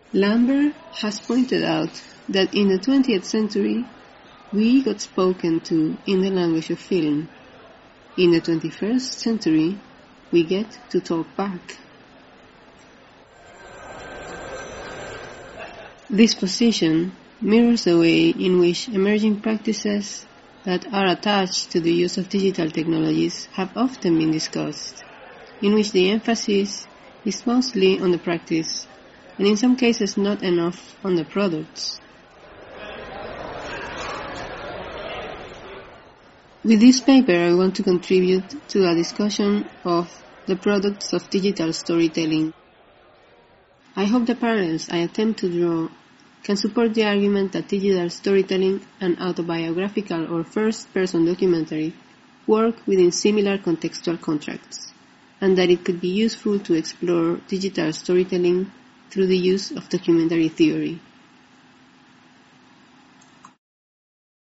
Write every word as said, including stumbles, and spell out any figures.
Lambert has pointed out that in the twentieth century, we got spoken to in the language of film. In the twenty-first century, we get to talk back. This position mirrors the way in which emerging practices that are attached to the use of digital technologies have often been discussed, in which the emphasis is mostly on the practice, and in some cases not enough on the products. With this paper, I want to contribute to a discussion of the products of digital storytelling. I hope the parallels I attempt to draw can support the argument that digital storytelling and autobiographical or first-person documentary work within similar contextual contracts, and that it could be useful to explore digital storytelling through the use of documentary theory.